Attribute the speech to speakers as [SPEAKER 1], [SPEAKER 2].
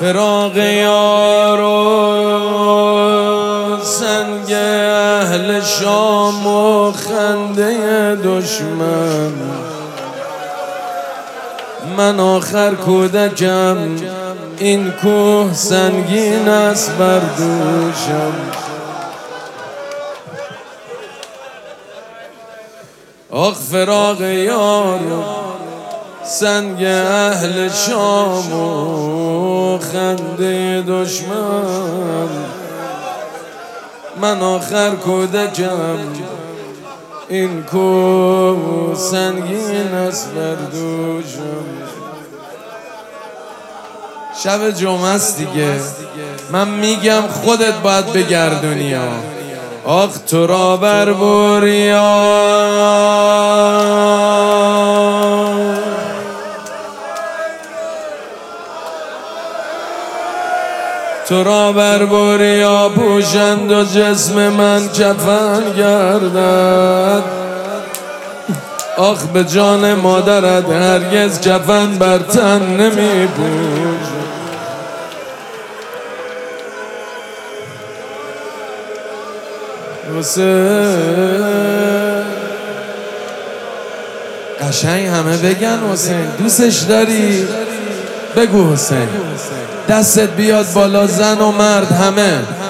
[SPEAKER 1] فراق یار و سنگ اهل شام و خنده دشمن، من آخر کودکم این کوه سنگین است بر دوشم. آخ فراق یار سنگ اهل شام و خنده دشمن، من آخر کودکم این کوه سنگین است بر دوشم. شب جمعه است دیگه، من میگم خودت باید بگردونی ها. آخ تو را بر بوریا، تو را بر بوریا پوشند و جسم من کفن گردد. آخ به جان مادرت هرگز کفن بر تن نمی پوشد. حسین قشنگ همه بگن حسین دوستش داری؟ بگو حسین. دستت بیاد بالا زن و مرد همه.